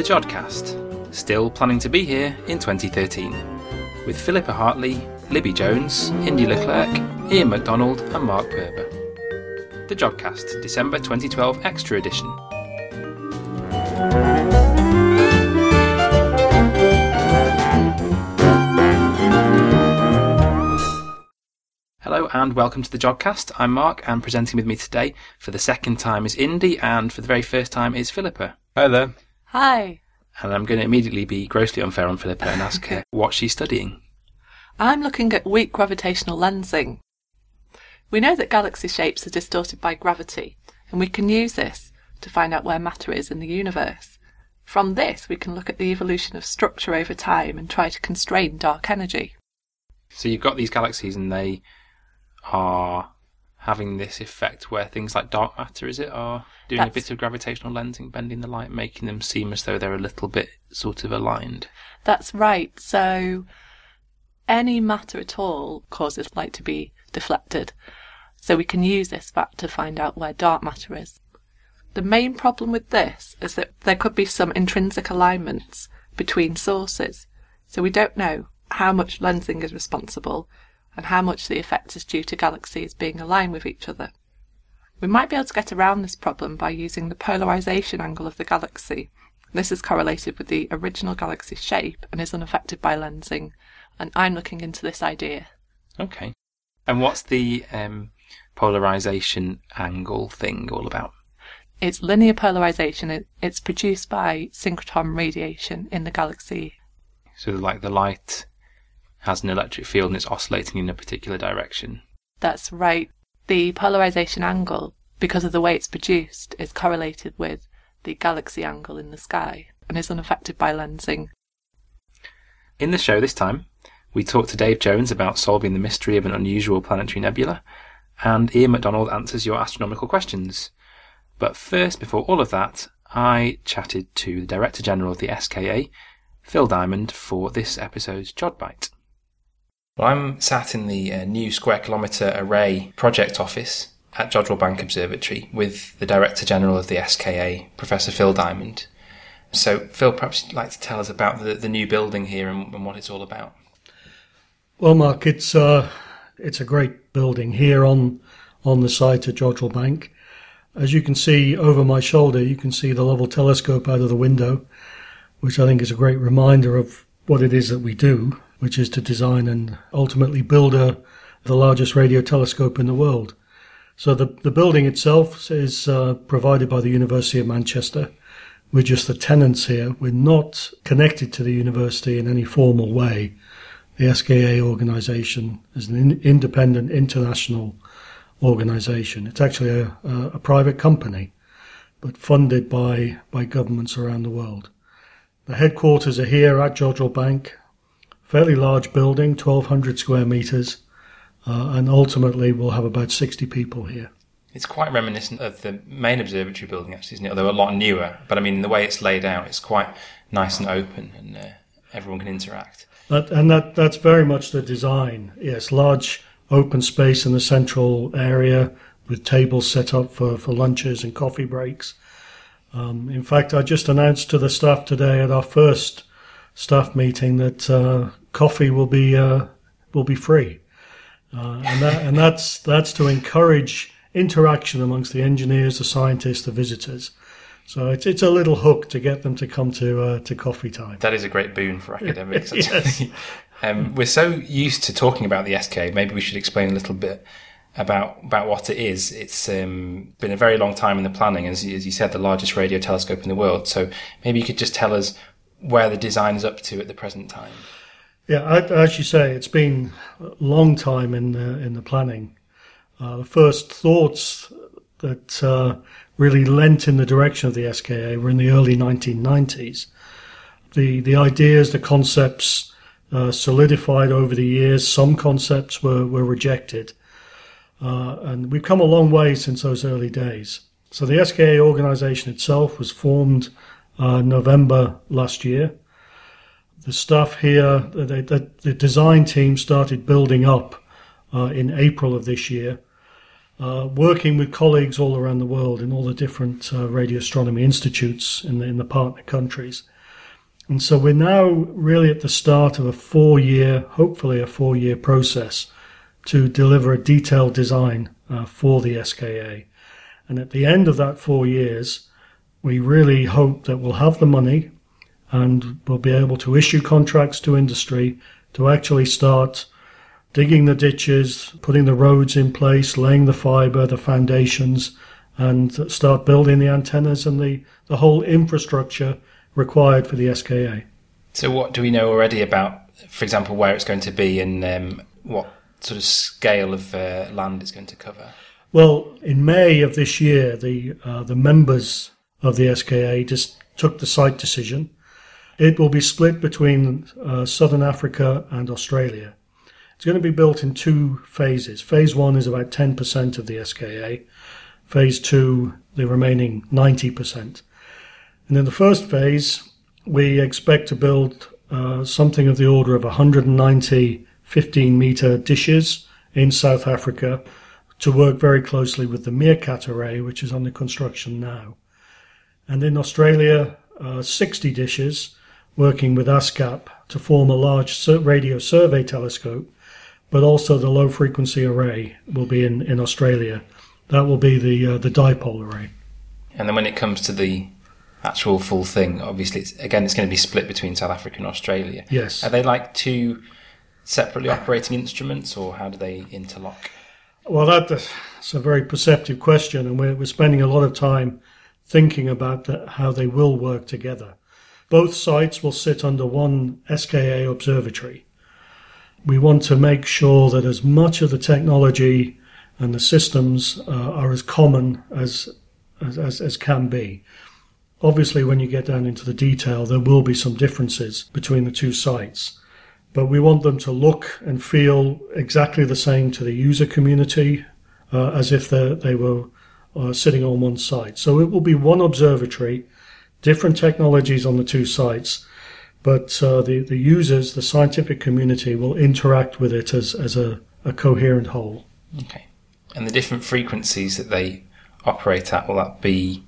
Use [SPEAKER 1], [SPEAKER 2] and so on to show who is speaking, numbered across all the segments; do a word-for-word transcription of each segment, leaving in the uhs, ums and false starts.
[SPEAKER 1] The Jodcast, still planning to be here in twenty thirteen, with Philippa Hartley, Libby Jones, Indy Leclerc, Ian MacDonald and Mark Perber. The Jodcast, December twenty twelve Extra Edition. Hello and welcome to the Jodcast. I'm Mark, and presenting with me today for the second time is Indy, and for the very first time is Philippa.
[SPEAKER 2] Hi there.
[SPEAKER 3] Hi.
[SPEAKER 1] And I'm going to immediately be grossly unfair on Philippa and ask her what she's studying.
[SPEAKER 3] I'm looking at weak gravitational lensing. We know that galaxy shapes are distorted by gravity, and we can use this to find out where matter is in the universe. From this, we can look at the evolution of structure over time and try to constrain dark energy.
[SPEAKER 1] So you've got these galaxies and they are having this effect where things like dark matter, is it, are doing That's... a bit of gravitational lensing, bending the light, making them seem as though they're a little bit sort of aligned.
[SPEAKER 3] That's right. So any matter at all causes light to be deflected. So we can use this fact to find out where dark matter is. The main problem with this is that there could be some intrinsic alignments between sources. So we don't know how much lensing is responsible and how much the effect is due to galaxies being aligned with each other. We might be able to get around this problem by using the polarization angle of the galaxy. This is correlated with the original galaxy shape and is unaffected by lensing, and I'm looking into this idea.
[SPEAKER 1] Okay. And what's the um, polarization angle thing all about?
[SPEAKER 3] It's linear polarization. It's produced by synchrotron radiation in the galaxy.
[SPEAKER 1] So like the light has an electric field and it's oscillating in a particular direction.
[SPEAKER 3] That's right. The polarization angle, because of the way it's produced, is correlated with the galaxy angle in the sky and is unaffected by lensing.
[SPEAKER 1] In the show this time, we talk to Dave Jones about solving the mystery of an unusual planetary nebula, and Ian MacDonald answers your astronomical questions. But first, before all of that, I chatted to the Director General of the S K A, Phil Diamond, for this episode's Jodbite. Well, I'm sat in the uh, new Square Kilometre Array project office at Jodrell Bank Observatory with the Director General of the S K A, Professor Phil Diamond. So, Phil, perhaps you'd like to tell us about the, the new building here and, and what it's all about.
[SPEAKER 4] Well, Mark, it's uh, it's a great building here on on the site at Jodrell Bank. As you can see over my shoulder, you can see the Lovell telescope out of the window, which I think is a great reminder of what it is that we do, which is to design and ultimately build a, the largest radio telescope in the world. So the, the building itself is uh, provided by the University of Manchester. We're just the tenants here. We're not connected to the university in any formal way. The S K A organisation is an in, independent international organisation. It's actually a, a, a private company, but funded by, by governments around the world. The headquarters are here at Jodrell Bank. Fairly large building, twelve hundred square metres, uh, and ultimately we'll have about sixty people here.
[SPEAKER 1] It's quite reminiscent of the main observatory building, actually, isn't it? Although a lot newer. But I mean, the way it's laid out, it's quite nice and open, and uh, everyone can interact.
[SPEAKER 4] That, and that that's very much the design. Yes, large open space in the central area with tables set up for, for lunches and coffee breaks. Um, in fact, I just announced to the staff today at our first staff meeting that uh, coffee will be uh, will be free, uh, and that, and that's that's to encourage interaction amongst the engineers, the scientists, the visitors. So it's it's a little hook to get them to come to uh, to coffee time.
[SPEAKER 1] That is a great boon for academics.
[SPEAKER 4] Yes.
[SPEAKER 1] um, we're so used to talking about the S K A. Maybe we should explain a little bit about about what it is. It's um, been a very long time in the planning, as as you said, the largest radio telescope in the world. So maybe you could just tell us where the design is up to at the present time.
[SPEAKER 4] Yeah, as you say, it's been a long time in the, in the planning. Uh, the first thoughts that uh, really lent in the direction of the S K A were in the early nineteen nineties. The the ideas, the concepts uh, solidified over the years. Some concepts were, were rejected. Uh, and we've come a long way since those early days. So the S K A organisation itself was formed Uh, November last year. The staff here, the, the, the design team started building up uh, in April of this year, uh, working with colleagues all around the world in all the different uh, radio astronomy institutes in the, in the partner countries. And so we're now really at the start of a four-year, hopefully a four-year process to deliver a detailed design uh, for the S K A. And at the end of that four years, we really hope that we'll have the money and we'll be able to issue contracts to industry to actually start digging the ditches, putting the roads in place, laying the fibre, the foundations, and start building the antennas and the, the whole infrastructure required for the S K A.
[SPEAKER 1] So what do we know already about, for example, where it's going to be and um, what sort of scale of uh, land it's going to cover?
[SPEAKER 4] Well, in May of this year, the uh, the members of the S K A just took the site decision. It will be split between uh, Southern Africa and Australia. It's going to be built in two phases. Phase one is about ten percent of the S K A. Phase two, the remaining ninety percent. And in the first phase, we expect to build uh, something of the order of one hundred ninety fifteen-metre dishes in South Africa to work very closely with the Meerkat array, which is under construction now. And in Australia, uh, sixty dishes working with ASCAP to form a large radio survey telescope, but also the low-frequency array will be in, in Australia. That will be the uh, the dipole array.
[SPEAKER 1] And then when it comes to the actual full thing, obviously, it's, again, it's going to be split between South Africa and Australia.
[SPEAKER 4] Yes.
[SPEAKER 1] Are they like two separately operating instruments, or how do they interlock?
[SPEAKER 4] Well, that, that's a very perceptive question, and we're, we're spending a lot of time thinking about the, how they will work together. Both sites will sit under one S K A observatory. We want to make sure that as much of the technology and the systems uh, are as common as, as, as, as can be. Obviously, when you get down into the detail, there will be some differences between the two sites. But we want them to look and feel exactly the same to the user community uh, as if they were uh, sitting on one site. So it will be one observatory, different technologies on the two sites, but uh, the, the users, the scientific community, will interact with it as, as a, a coherent whole.
[SPEAKER 1] Okay. And the different frequencies that they operate at, will that be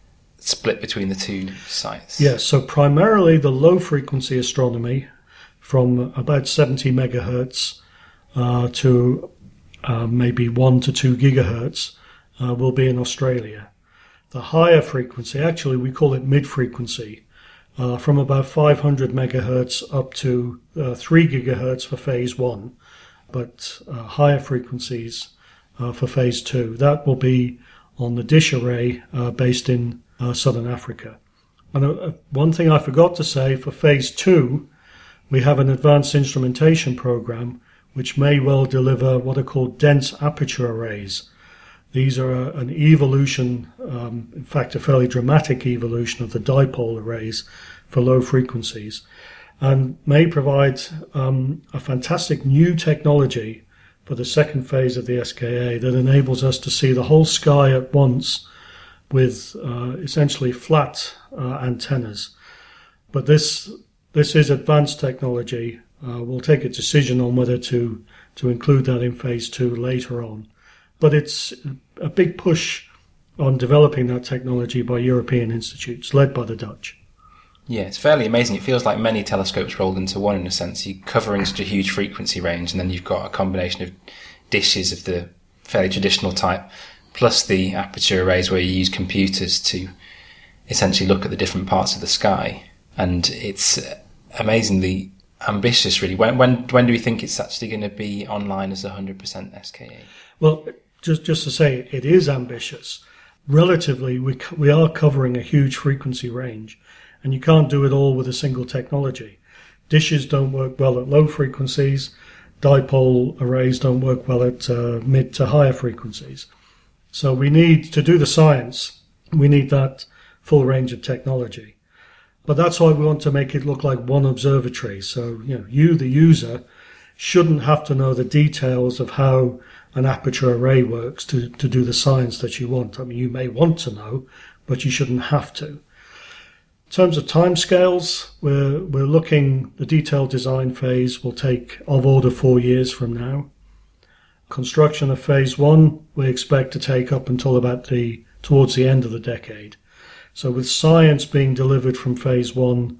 [SPEAKER 1] split between the two sites?
[SPEAKER 4] Yes, so primarily the low-frequency astronomy from about seventy megahertz uh, to uh, maybe one to two gigahertz uh, will be in Australia. The higher frequency, actually we call it mid-frequency, uh, from about five hundred megahertz up to uh, three gigahertz for phase one, but uh, higher frequencies uh, for phase two. That will be on the dish array uh, based in uh, Southern Africa. And uh, one thing I forgot to say, for phase two, we have an advanced instrumentation program which may well deliver what are called dense aperture arrays. These are a, an evolution, um, in fact a fairly dramatic evolution of the dipole arrays for low frequencies, and may provide um, a fantastic new technology for the second phase of the S K A that enables us to see the whole sky at once with uh, essentially flat uh, antennas. But this this is advanced technology. Uh, we'll take a decision on whether to, to include that in phase two later on. But it's a big push on developing that technology by European institutes, led by the Dutch.
[SPEAKER 1] Yeah, it's fairly amazing. It feels like many telescopes rolled into one in a sense. You're covering such a huge frequency range, and then you've got a combination of dishes of the fairly traditional type, plus the aperture arrays where you use computers to essentially look at the different parts of the sky. And it's amazingly ambitious, really. When when when do we think it's actually going to be online as one hundred percent S K A?
[SPEAKER 4] Well, just just to say, it is ambitious. Relatively, we we are covering a huge frequency range, and you can't do it all with a single technology. Dishes don't work well at low frequencies. Dipole arrays don't work well at uh, mid to higher frequencies. So we need to do the science. We need that full range of technology. But that's why we want to make it look like one observatory. So, you know, you, the user, shouldn't have to know the details of how an aperture array works to, to do the science that you want. I mean, you may want to know, but you shouldn't have to. In terms of timescales, we're, we're looking, the detailed design phase will take of order four years from now. Construction of phase one, we expect to take up until about the, towards the end of the decade. So with science being delivered from phase one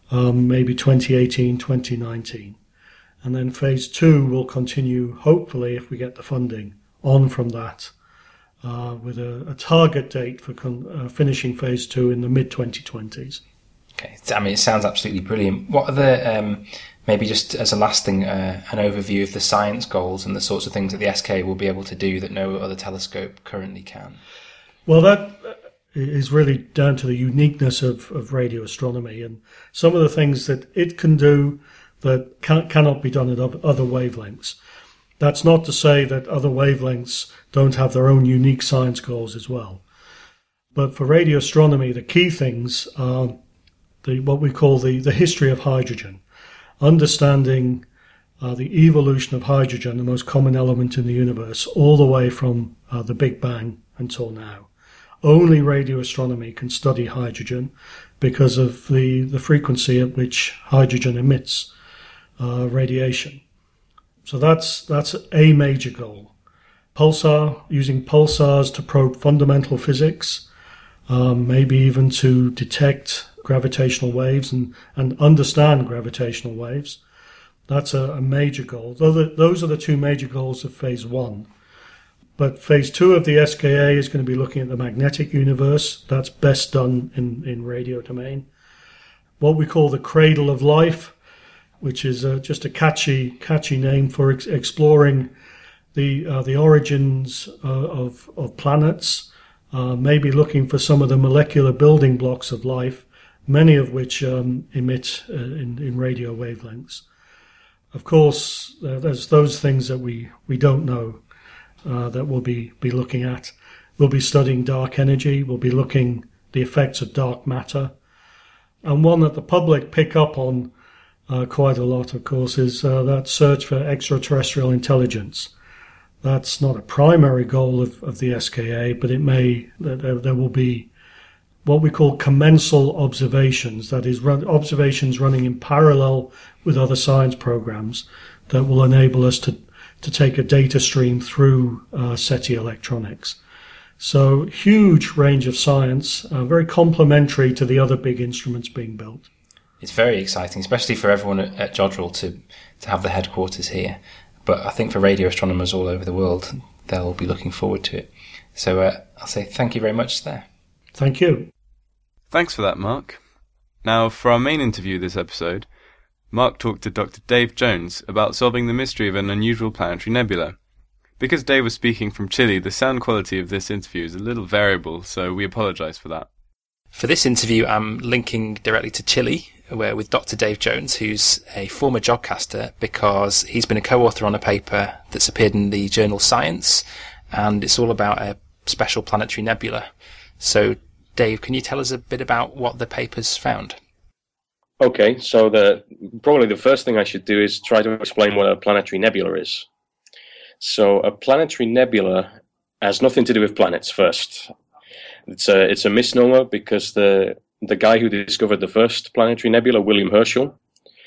[SPEAKER 4] um, maybe twenty eighteen, twenty nineteen. And then phase two will continue, hopefully, if we get the funding, on from that, uh, with a, a target date for con- uh, finishing phase two in the mid twenty twenties.
[SPEAKER 1] Okay, I mean, it sounds absolutely brilliant. What are the, um, maybe just as a last thing, uh, an overview of the science goals and the sorts of things that the S K A will be able to do that no other telescope currently can?
[SPEAKER 4] Well, that is really down to the uniqueness of, of radio astronomy and some of the things that it can do that can, cannot be done at other wavelengths. That's not to say that other wavelengths don't have their own unique science goals as well. But for radio astronomy, the key things are the, what we call the, the history of hydrogen, understanding uh, the evolution of hydrogen, the most common element in the universe, all the way from uh, the Big Bang until now. Only radio astronomy can study hydrogen because of the, the frequency at which hydrogen emits uh, radiation. So that's that's a major goal. Pulsar, using pulsars to probe fundamental physics, um, maybe even to detect gravitational waves and, and understand gravitational waves. That's a, a major goal. Those are the two major goals of phase one. But phase two of the S K A is going to be looking at the magnetic universe. That's best done in, in radio domain. What we call the cradle of life, which is uh, just a catchy catchy name for ex- exploring the uh, the origins uh, of, of planets, uh, maybe looking for some of the molecular building blocks of life, many of which um, emit uh, in, in radio wavelengths. Of course, uh, there's those things that we, we don't know. Uh, that we'll be, be looking at. We'll be studying dark energy. We'll be looking the effects of dark matter. And one that the public pick up on uh, quite a lot, of course, is uh, that search for extraterrestrial intelligence. That's not a primary goal of, of the S K A, but it may, there, there will be what we call commensal observations, that is, run, observations running in parallel with other science programs that will enable us to to take a data stream through uh, SETI electronics. So huge range of science, uh, very complementary to the other big instruments being built.
[SPEAKER 1] It's very exciting, especially for everyone at, at Jodrell to, to have the headquarters here. But I think for radio astronomers all over the world, they'll be looking forward to it. So uh, I'll say thank you very much there.
[SPEAKER 4] Thank you.
[SPEAKER 2] Thanks for that, Mark. Now, for our main interview this episode, Mark talked to Doctor Dave Jones about solving the mystery of an unusual planetary nebula. Because Dave was speaking from Chile, the sound quality of this interview is a little variable, so we apologise for that.
[SPEAKER 1] For this interview, I'm linking directly to Chile, where with Doctor Dave Jones, who's a former Jodcaster, because he's been a co-author on a paper that's appeared in the journal Science, and it's all about a special planetary nebula. So, Dave, can you tell us a bit about what the paper's found?
[SPEAKER 5] Okay, so the probably the first thing I should do is try to explain what a planetary nebula is. So a planetary nebula has nothing to do with planets first. It's a it's a misnomer because the the guy who discovered the first planetary nebula, William Herschel,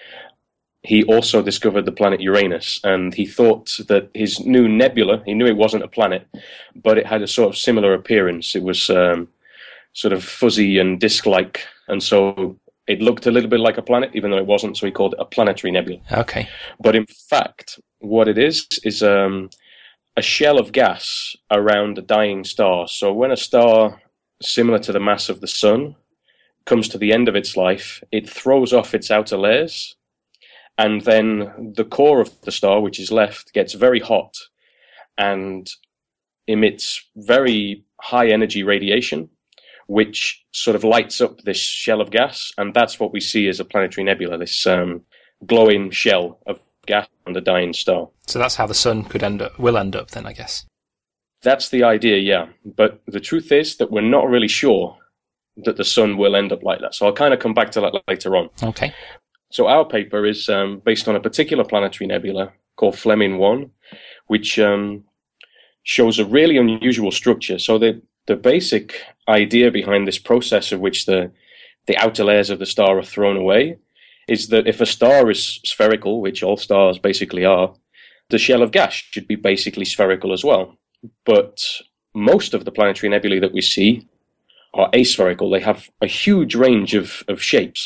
[SPEAKER 5] he also discovered the planet Uranus, and he thought that his new nebula, he knew it wasn't a planet, but it had a sort of similar appearance. It was um, sort of fuzzy and disk-like, and so it looked a little bit like a planet, even though it wasn't, so he called it a planetary nebula.
[SPEAKER 1] Okay.
[SPEAKER 5] But in fact, what it is, is um, a shell of gas around a dying star. So when a star, similar to the mass of the sun, comes to the end of its life, it throws off its outer layers, and then the core of the star, which is left, gets very hot and emits very high energy radiation, which sort of lights up this shell of gas, and that's what we see as a planetary nebula, this um, glowing shell of gas on the dying star.
[SPEAKER 1] So that's how the sun could end up, will end up then, I guess.
[SPEAKER 5] That's the idea, yeah. But the truth is that we're not really sure that the sun will end up like that. So I'll kind of come back to that later on.
[SPEAKER 1] Okay.
[SPEAKER 5] So our paper is um, based on a particular planetary nebula called Fleming one, which um, shows a really unusual structure. So the The basic idea behind this process of which the, the outer layers of the star are thrown away is that if a star is spherical, which all stars basically are, the shell of gas should be basically spherical as well. But most of the planetary nebulae that we see are aspherical. They have a huge range of, of shapes,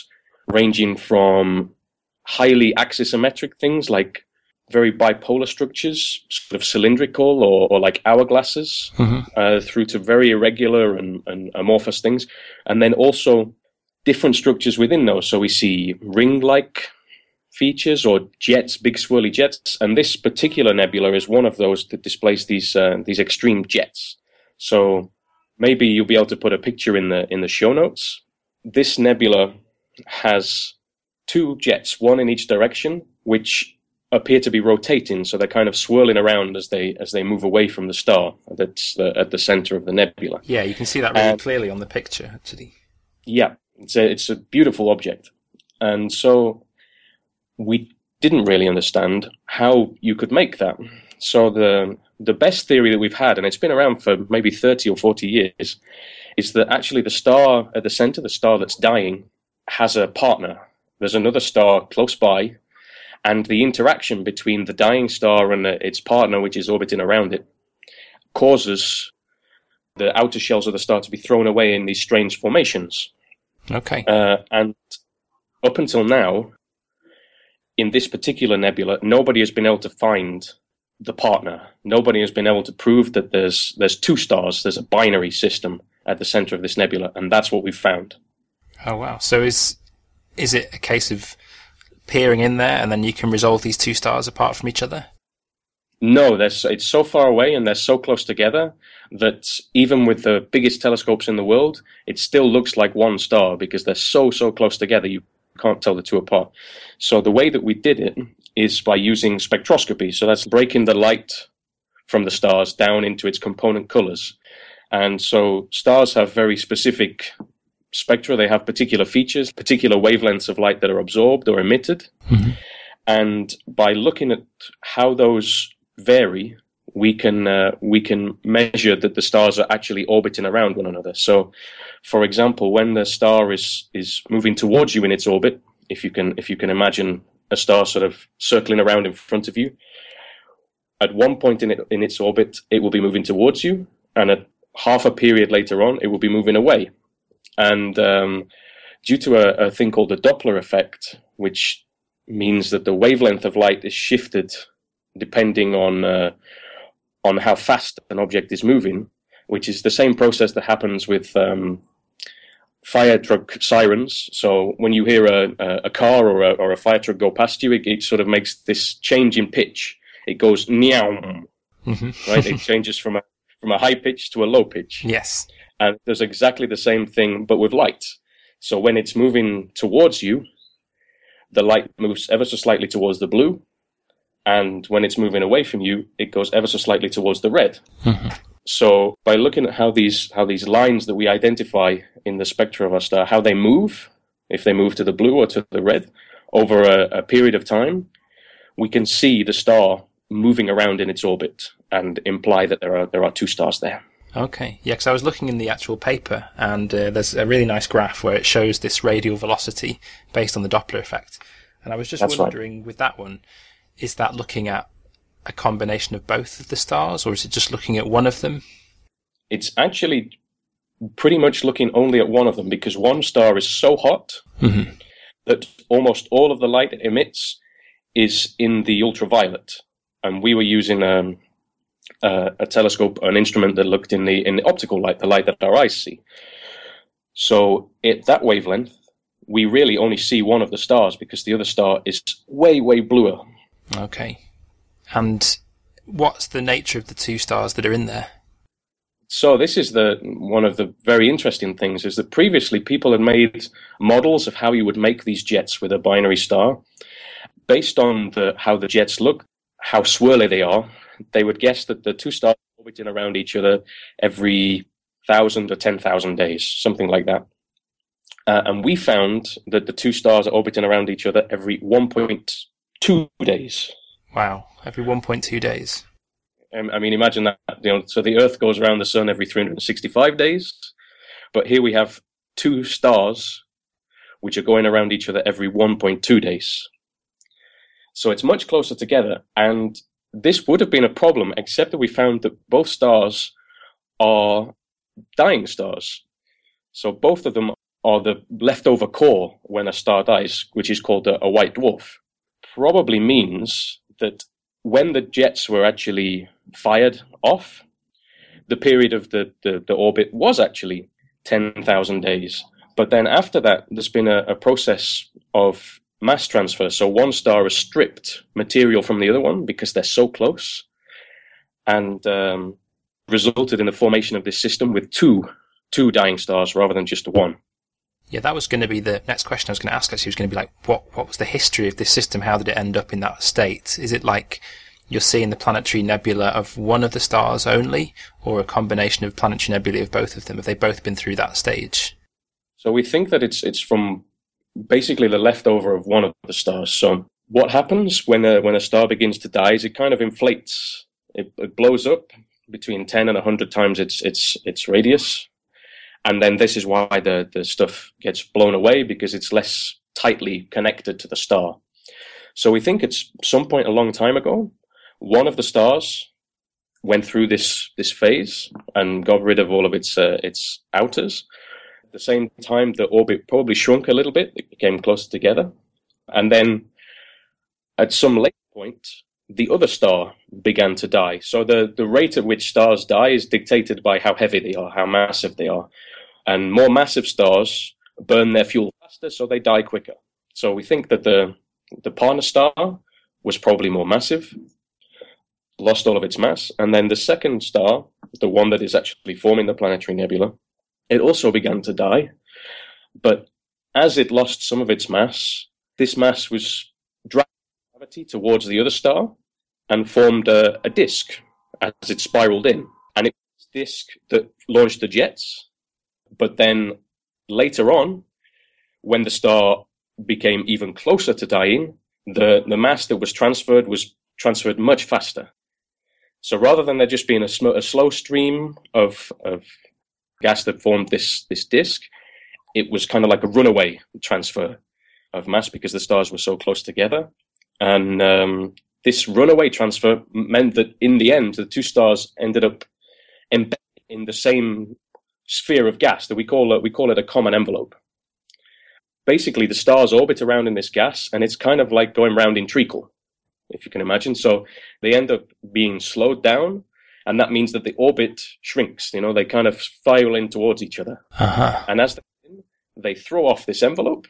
[SPEAKER 5] ranging from highly axisymmetric things like very bipolar structures, sort of cylindrical or, or like hourglasses, mm-hmm. uh, through to very irregular and, and amorphous things. And then also different structures within those. So we see ring-like features or jets, big swirly jets. And this particular nebula is one of those that displays these uh, these extreme jets. So maybe you'll be able to put a picture in the in the show notes. This nebula has two jets, one in each direction, which appear to be rotating, so they're kind of swirling around as they as they move away from the star that's the, at the center of the nebula.
[SPEAKER 1] Yeah, you can see that really and, clearly on the picture, actually.
[SPEAKER 5] Yeah, it's a it's a beautiful object, and so we didn't really understand how you could make that. So the the best theory that we've had, and it's been around for maybe thirty or forty years, is that actually the star at the center, the star that's dying, has a partner. There's another star close by. And the interaction between the dying star and its partner, which is orbiting around it, causes the outer shells of the star to be thrown away in these strange formations.
[SPEAKER 1] Okay.
[SPEAKER 5] Uh, and up until now, in this particular nebula, nobody has been able to find the partner. Nobody has been able to prove that there's there's two stars. There's a binary system at the center of this nebula, and that's what we've found.
[SPEAKER 1] Oh wow! So is is it a case of peering in there, and then you can resolve these two stars apart from each other?
[SPEAKER 5] No, there's, it's so far away and they're so close together that even with the biggest telescopes in the world, it still looks like one star because they're so, so close together you can't tell the two apart. So the way that we did it is by using spectroscopy. So that's breaking the light from the stars down into its component colors. And so stars have very specific spectra. They have particular features, particular wavelengths of light that are absorbed or emitted. Mm-hmm. And by looking at how those vary, we can uh, we can measure that the stars are actually orbiting around one another. So, for example, when the star is is moving towards you in its orbit, if you can if you can imagine a star sort of circling around in front of you, at one point in it in its orbit, it will be moving towards you, and at half a period later on, it will be moving away. And um, due to a, a thing called the Doppler effect, which means that the wavelength of light is shifted depending on uh, on how fast an object is moving, which is the same process that happens with um, fire truck sirens. So when you hear a, a car or a, or a fire truck go past you, it, it sort of makes this change in pitch. It goes meow, mm-hmm. right? It changes from a from a high pitch to a low pitch.
[SPEAKER 1] Yes.
[SPEAKER 5] And there's exactly the same thing, but with light. So when it's moving towards you, the light moves ever so slightly towards the blue. And when it's moving away from you, it goes ever so slightly towards the red. Mm-hmm. So by looking at how these how these lines that we identify in the spectra of our star, how they move, if they move to the blue or to the red, over a, a period of time, we can see the star moving around in its orbit and imply that there are there are two stars there.
[SPEAKER 1] Okay, yeah, because I was looking in the actual paper, and uh, there's a really nice graph where it shows this radial velocity based on the Doppler effect. And I was just That's wondering, right. with that one, is that looking at a combination of both of the stars, or is it just looking at one of them?
[SPEAKER 5] It's actually pretty much looking only at one of them, because one star is so hot mm-hmm. that almost all of the light it emits is in the ultraviolet. And we were using um, uh, a telescope, an instrument that looked in the in the optical light, the light that our eyes see. So at that wavelength, we really only see one of the stars because the other star is way, way bluer.
[SPEAKER 1] Okay. And what's the nature of the two stars that are in there?
[SPEAKER 5] So this is the one of the very interesting things, is that previously people had made models of how you would make these jets with a binary star. Based on the, how the jets look, how swirly they are, they would guess that the two stars are orbiting around each other every thousand or ten thousand days, something like that. Uh, and we found that the two stars are orbiting around each other every one point two days.
[SPEAKER 1] Wow, every one point two days.
[SPEAKER 5] Um, I mean, imagine that. You know, so the Earth goes around the sun every three hundred sixty-five days, but here we have two stars which are going around each other every one point two days. So it's much closer together, and this would have been a problem, except that we found that both stars are dying stars. So both of them or the leftover core when a star dies, which is called a, a white dwarf, probably means that when the jets were actually fired off, the period of the, the, the orbit was actually ten thousand days. But then after that, there's been a, a process of mass transfer. So one star has stripped material from the other one because they're so close, and um, resulted in the formation of this system with two two dying stars rather than just one.
[SPEAKER 1] Yeah, that was going to be the next question I was going to ask. Actually, was going to be like, what what was the history of this system? How did it end up in that state? Is it like you're seeing the planetary nebula of one of the stars only, or a combination of planetary nebulae of both of them? Have they both been through that stage?
[SPEAKER 5] So we think that it's it's from basically the leftover of one of the stars. So what happens when a when a star begins to die is it kind of inflates. It, it blows up between ten and one hundred times its its its radius. And then this is why the, the stuff gets blown away, because it's less tightly connected to the star. So we think it's some point a long time ago, one of the stars went through this this phase and got rid of all of its uh, its outers. At the same time, the orbit probably shrunk a little bit. It became closer together. And then at some later point, the other star began to die. So the, the rate at which stars die is dictated by how heavy they are, how massive they are. And more massive stars burn their fuel faster, so they die quicker. So we think that the the partner star was probably more massive, lost all of its mass. And then the second star, the one that is actually forming the planetary nebula, it also began to die. But as it lost some of its mass, this mass was dragged by gravity towards the other star and formed a, a disk as it spiraled in. And it was this disk that launched the jets. But then later on, when the star became even closer to dying, the, the mass that was transferred was transferred much faster. So rather than there just being a, sm- a slow stream of, of gas that formed this, this disk, it was kind of like a runaway transfer of mass because the stars were so close together. And um, this runaway transfer meant that in the end, the two stars ended up embedded in the same sphere of gas that we call it, we call it a common envelope. Basically, the stars orbit around in this gas, and it's kind of like going round in treacle, if you can imagine. So they end up being slowed down, and that means that the orbit shrinks. You know, they kind of spiral in towards each other.
[SPEAKER 1] Uh-huh.
[SPEAKER 5] And as they, they throw off this envelope,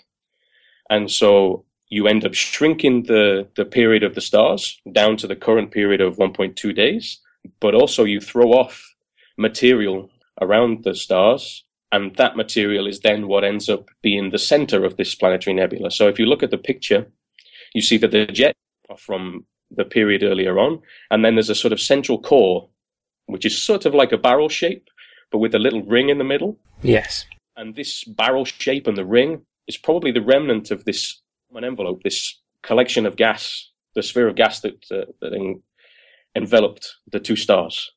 [SPEAKER 5] and so you end up shrinking the, the period of the stars down to the current period of one point two days, but also you throw off material around the stars, and that material is then what ends up being the center of this planetary nebula. So if you look at the picture, you see that the jets are from the period earlier on, and then there's a sort of central core, which is sort of like a barrel shape, but with a little ring in the middle.
[SPEAKER 1] Yes.
[SPEAKER 5] And this barrel shape and the ring is probably the remnant of this common envelope, this collection of gas, the sphere of gas that, uh, that en- enveloped the two stars.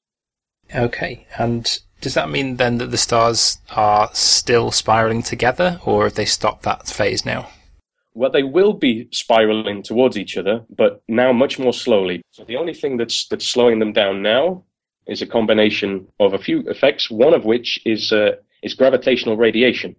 [SPEAKER 1] Okay, and does that mean then that the stars are still spiraling together, or have they stopped that phase now?
[SPEAKER 5] Well, they will be spiraling towards each other, but now much more slowly. So the only thing that's that's slowing them down now is a combination of a few effects, one of which is uh, is gravitational radiation.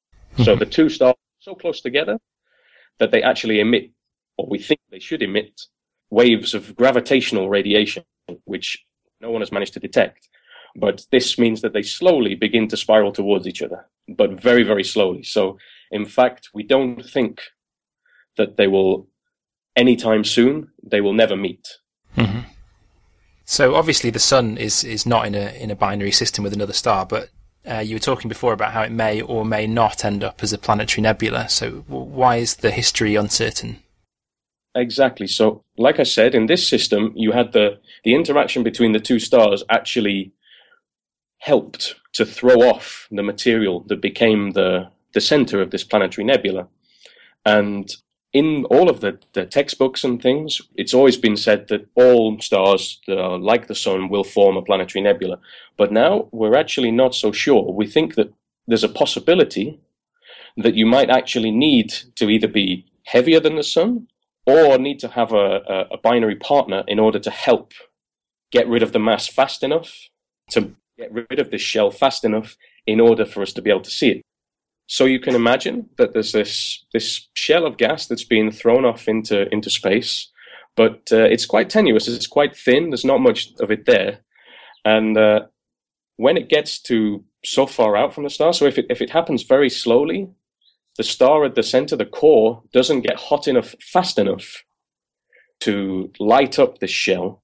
[SPEAKER 5] So the two stars are so close together that they actually emit, or we think they should emit, waves of gravitational radiation, which no one has managed to detect. But this means that they slowly begin to spiral towards each other, but very, very slowly. So, in fact, we don't think that they will, anytime soon, they will never meet.
[SPEAKER 1] Mm-hmm. So, obviously, the sun is, is not in a in a binary system with another star, but uh, you were talking before about how it may or may not end up as a planetary nebula. So, why is the history uncertain?
[SPEAKER 5] Exactly. So, like I said, in this system, you had the, the interaction between the two stars actually helped to throw off the material that became the, the center of this planetary nebula. And in all of the, the textbooks and things, it's always been said that all stars that are like the sun will form a planetary nebula. But now we're actually not so sure. We think that there's a possibility that you might actually need to either be heavier than the sun or need to have a, a, a binary partner in order to help get rid of the mass fast enough, to get rid of this shell fast enough in order for us to be able to see it. So you can imagine that there's this this shell of gas that's being thrown off into into space, but uh, it's quite tenuous. It's quite thin. There's not much of it there, and uh, when it gets to so far out from the star, so if it if it happens very slowly, the star at the center, the core, doesn't get hot enough fast enough to light up the shell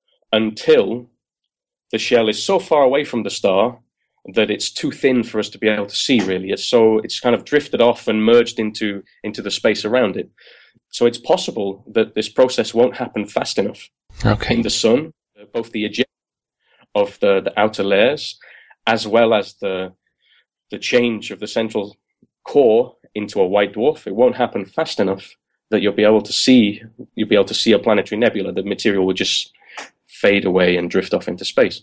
[SPEAKER 5] until the shell is so far away from the star that it's too thin for us to be able to see, really. It's so it's kind of drifted off and merged into into the space around it. So it's possible that this process won't happen fast enough.
[SPEAKER 1] Okay.
[SPEAKER 5] In the sun, both the ejection of the, the outer layers, as well as the the change of the central core into a white dwarf, it won't happen fast enough that you'll be able to see you'll be able to see a planetary nebula. The material will just fade away and drift off into space.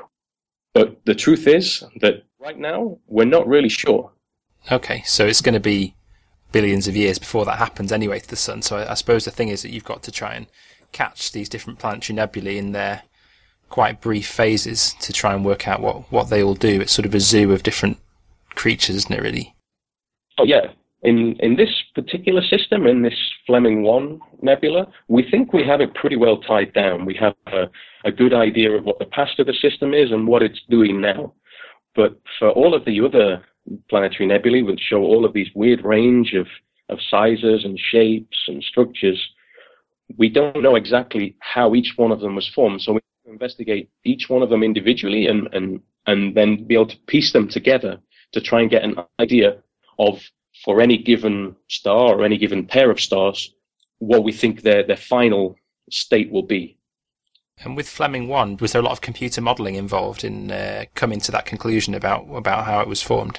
[SPEAKER 5] But the truth is that right now, we're not really sure.
[SPEAKER 1] Okay, so it's going to be billions of years before that happens anyway to the sun. So I, I suppose the thing is that you've got to try and catch these different planetary nebulae in their quite brief phases to try and work out what, what they all do. It's sort of a zoo of different creatures, isn't it, really?
[SPEAKER 5] Oh, yeah. In in this particular system, in this Fleming one nebula, we think we have it pretty well tied down. We have a, a good idea of what the past of the system is and what it's doing now. But for all of the other planetary nebulae, which show all of these weird range of, of sizes and shapes and structures, we don't know exactly how each one of them was formed. So we have to investigate each one of them individually and, and, and then be able to piece them together to try and get an idea of, for any given star or any given pair of stars, what we think their, their final state will be.
[SPEAKER 1] And with Fleming one, was there a lot of computer modelling involved in uh, coming to that conclusion about about how it was formed?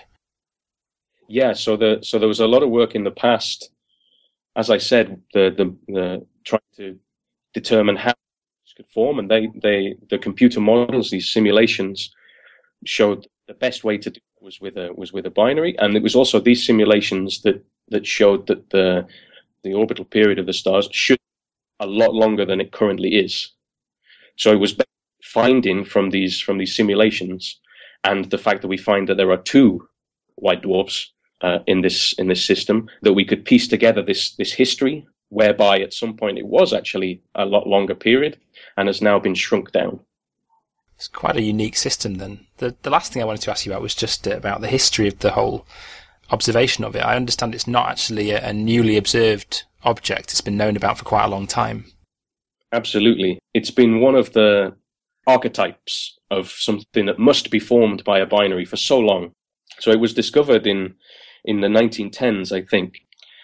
[SPEAKER 5] Yeah, so the so there was a lot of work in the past. As I said, the the, the trying to determine how it could form, and they, they the computer models, these simulations, showed the best way to do it was with a was with a binary, and it was also these simulations that that showed that the the orbital period of the stars should be a lot longer than it currently is. So it was finding from these from these simulations, and the fact that we find that there are two white dwarfs uh, in this in this system, that we could piece together this this history whereby at some point it was actually a lot longer period and has now been shrunk down.
[SPEAKER 1] It's quite a unique system then. The the last thing I wanted to ask you about was just about the history of the whole observation of it. I understand it's not actually a, a newly observed object. It's been known about for quite a long time.
[SPEAKER 5] Absolutely. It's been one of the archetypes of something that must be formed by a binary for so long. So it was discovered in, in the nineteen tens, I think.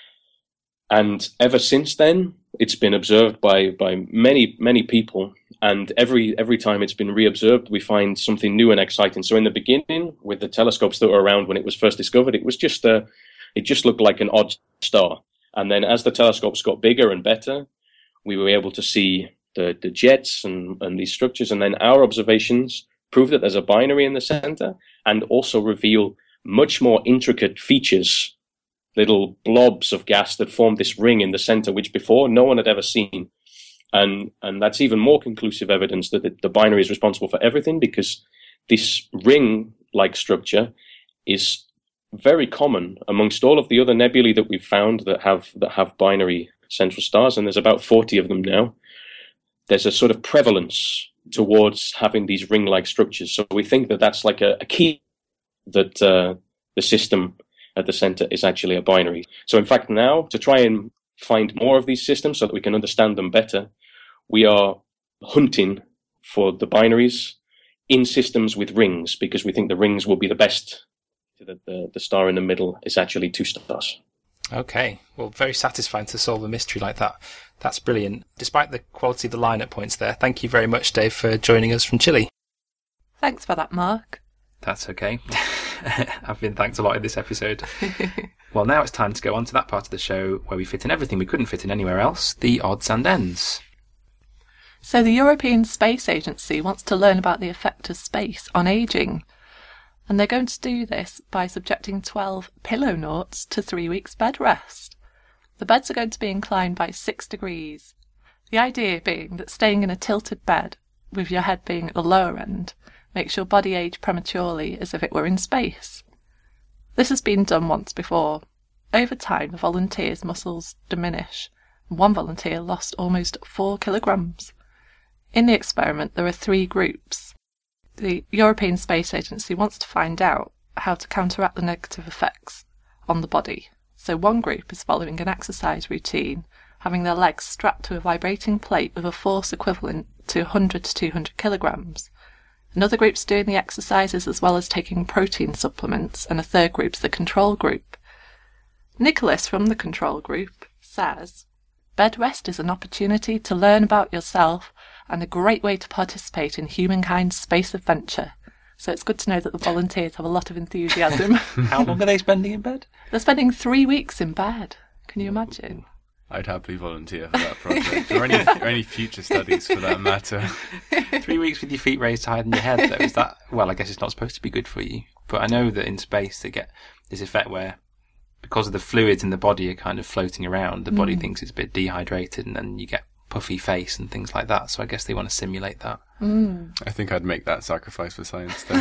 [SPEAKER 5] And ever since then, it's been observed by, by many, many people. And every every time it's been reobserved, we find something new and exciting. So in the beginning, with the telescopes that were around when it was first discovered, it was just a, it just looked like an odd star. And then as the telescopes got bigger and better, we were able to see the, the jets and, and these structures. And then our observations prove that there's a binary in the center and also reveal much more intricate features, little blobs of gas that form this ring in the center, which before no one had ever seen. And and that's even more conclusive evidence that the, the binary is responsible for everything, because this ring-like structure is very common amongst all of the other nebulae that we've found that have that have binary central stars, and there's about forty of them now. There's a sort of prevalence towards having these ring-like structures. So we think that that's like a, a key that uh, the system at the center is actually a binary. So in fact now, to try and find more of these systems so that we can understand them better, we are hunting for the binaries in systems with rings, because we think the rings will be the best. The, the, the star in the middle is actually two stars.
[SPEAKER 1] Okay, well, very satisfying to solve a mystery like that. That's brilliant. Despite the quality of the line-up points there, thank you very much, Dave, for joining us from Chile.
[SPEAKER 3] Thanks for that, Mark.
[SPEAKER 1] That's okay. I've been thanked a lot in this episode. Well, now it's time to go on to that part of the show where we fit in everything we couldn't fit in anywhere else, the odds and ends.
[SPEAKER 3] So the European Space Agency wants to learn about the effect of space on ageing. And they're going to do this by subjecting twelve pillonauts to three weeks bed rest. The beds are going to be inclined by six degrees. The idea being that staying in a tilted bed, with your head being at the lower end, makes your body age prematurely as if it were in space. This has been done once before. Over time, the volunteers' muscles diminish. One volunteer lost almost four kilograms. In the experiment, there are three groups. The European Space Agency wants to find out how to counteract the negative effects on the body. So one group is following an exercise routine, having their legs strapped to a vibrating plate with a force equivalent to one hundred to two hundred kilograms. Another group's doing the exercises as well as taking protein supplements, and a third group's the control group. Nicholas from the control group says, "Bed rest is an opportunity to learn about yourself and a great way to participate in humankind's space adventure." So it's good to know that the volunteers have a lot of enthusiasm.
[SPEAKER 1] How long are they spending in bed?
[SPEAKER 3] They're spending three weeks in bed. Can you imagine?
[SPEAKER 2] I'd happily volunteer for that project, or any, or any future studies for that matter.
[SPEAKER 1] Three weeks with your feet raised higher than your head, though. Is that, well, I guess it's not supposed to be good for you. But I know that in space they get this effect where, because of the fluids in the body are kind of floating around, the body
[SPEAKER 3] Mm.
[SPEAKER 1] thinks it's a bit dehydrated, and then you get puffy face and things like that. So I guess they want to simulate that.
[SPEAKER 3] Mm.
[SPEAKER 2] I think I'd make that sacrifice for science, though.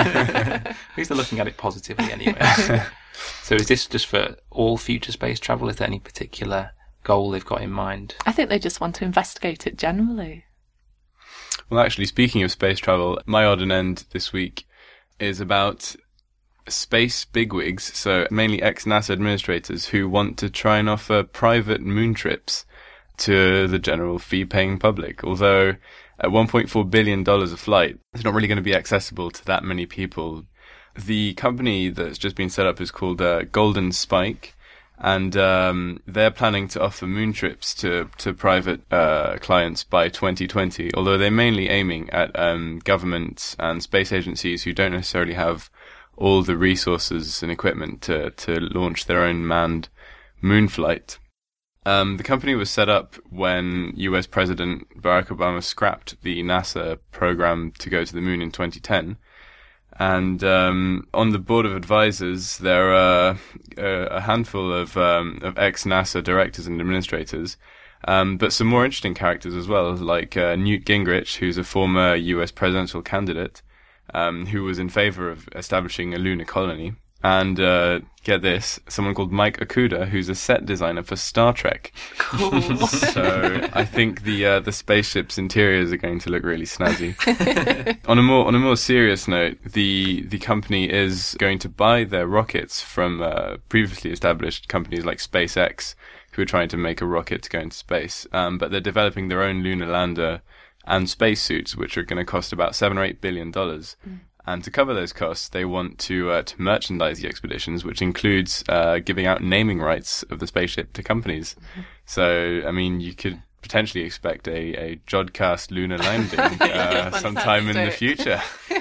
[SPEAKER 1] At least they're looking at it positively anyway. So is this just for all future space travel? Is there any particular goal they've got in mind?
[SPEAKER 3] I think they just want to investigate it generally.
[SPEAKER 2] Well, actually, speaking of space travel, my odd and end this week is about space bigwigs, so mainly ex-NASA administrators who want to try and offer private moon trips to the general fee-paying public. Although at one point four billion dollars a flight, it's not really going to be accessible to that many people. The company that's just been set up is called uh, Golden Spike, and um, they're planning to offer moon trips to, to private uh, clients by twenty twenty, although they're mainly aiming at um, governments and space agencies who don't necessarily have all the resources and equipment to, to launch their own manned moon flight. Um, the company was set up when U S President Barack Obama scrapped the NASA program to go to the moon in twenty ten. And um, on the board of advisors, there are a handful of, um, of ex-NASA directors and administrators, um, but some more interesting characters as well, like uh, Newt Gingrich, who's a former U S presidential candidate, um, who was in favor of establishing a lunar colony. And uh, get this, someone called Mike Okuda, who's a set designer for Star Trek.
[SPEAKER 3] Cool.
[SPEAKER 2] So I think the uh, the spaceship's interiors are going to look really snazzy. on a more on a more serious note, the the company is going to buy their rockets from uh, previously established companies like SpaceX, who are trying to make a rocket to go into space. Um, but they're developing their own lunar lander and spacesuits, which are going to cost about seven or eight billion dollars. Mm. And to cover those costs, they want to uh, to merchandise the expeditions, which includes uh, giving out naming rights of the spaceship to companies. Mm-hmm. So, I mean, you could potentially expect a, a Jodcast lunar landing uh, sometime in the future.